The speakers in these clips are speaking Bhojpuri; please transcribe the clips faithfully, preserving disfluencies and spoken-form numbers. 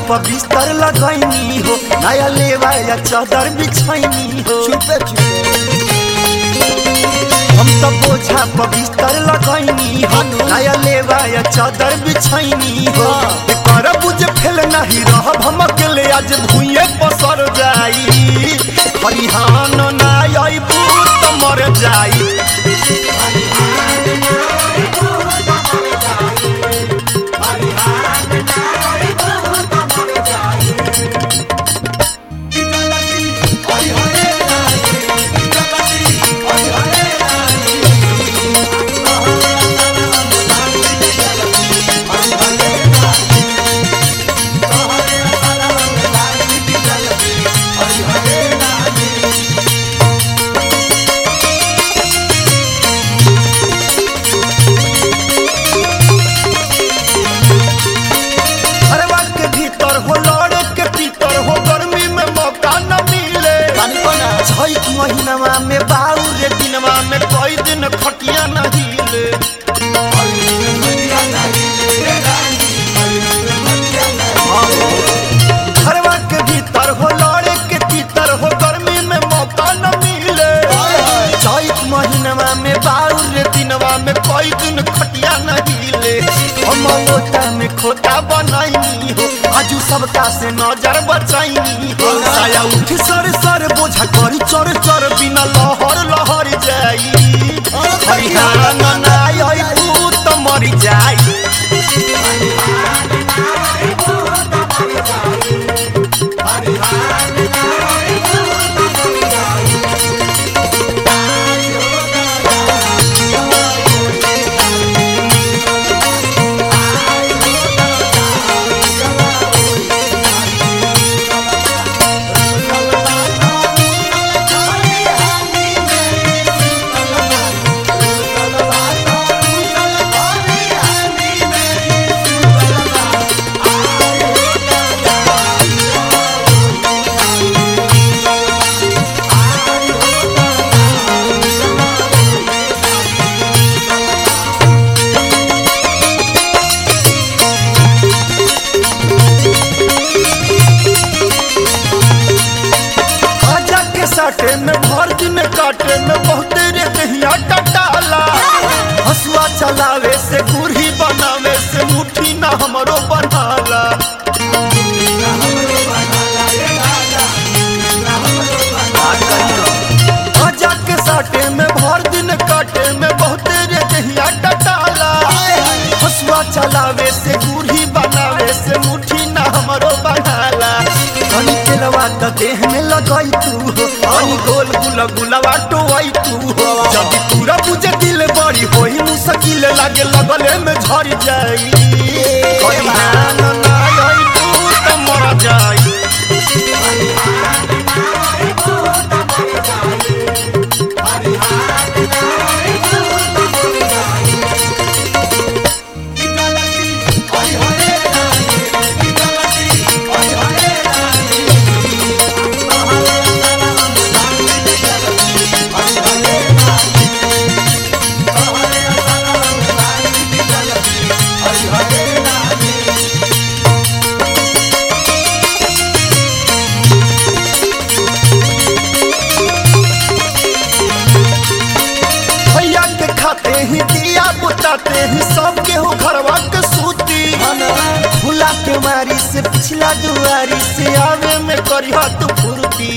पर बिस्तर लगैनी हो, नया लेवा या चादर बिछैनी हो। चुपे चुपे हम तो बोझा पर बिस्तर लगैनी हो, नया लेवा या चादर बिछैनी हो। कर बुझ फेल नहीं रहब हम अकेले, आज भुइये पसर जाई। खरिहान ना आइबू तो मर जाई। महीनवा में बाउर दिनवा में कोई दिन खटिया नहीं ले। घरवा के भीतर हो लड़े के तीतर हो, गर्मी में मौका न मिले। चैत महीनवा में बाउर दिनवा में कोई दिन खटिया नहीं ले। हम लोटा में खोटा बनाई हो, आजू सबका से नजर बचाई हो। साया उठ सर सर बोझा करी चर चर, बिना लहर लहर जाई। खरिहान ना आइबू तो मर जाई। काटे में भर दिन काटे में बहुत रे दहिया टटाला। हसुआ चलावे से गुरही बनावे से मुट्ठी ना हमरो बनाला। आजा के साटे में भर दिन काटे में बहुत रे दहिया टटाला। हसुआ चलावे से गुरही बनावे से मुट्ठी ना हमरो बनाला। धनी तेलवा त देह में लगाई तू हो, धनी गोल गुला गुलावा टोवाई तू हो। जब पूरा बुझे दिल बड़ी होई मुश्किल लागे लगले में झड़ जाई। खरिहान ना आइबू तो मर जाई। खाते ही दिया बुताते ही सब केहू घरवा के सूती। भूला के मारी से पिछला दुआरी से आवे में करिया तू फुर्ती।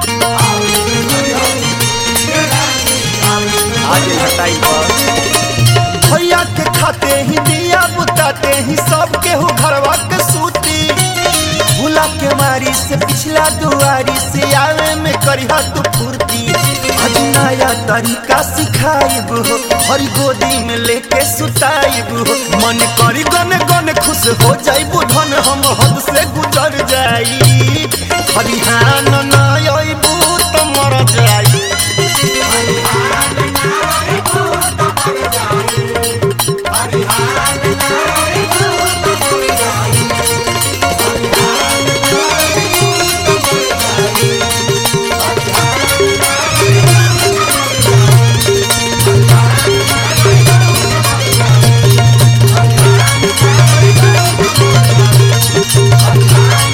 भैया के खाते ही दिया बुताते ही सब केहू घरवा के सूती। भूला के मारी से पिछला दुआरी से आवे में करिया तू फुर्ती। आज नया तरीका सिखाइब हो, हर गोदी में लेके सुताइब हो। मन करी गन गन खुश हो जाइबू, धन हम हद से गुजर जाई। खरिहान ना आइबू तो मर जाई। I'm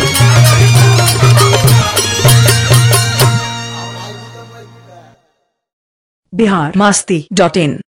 Bihar Masti dot in.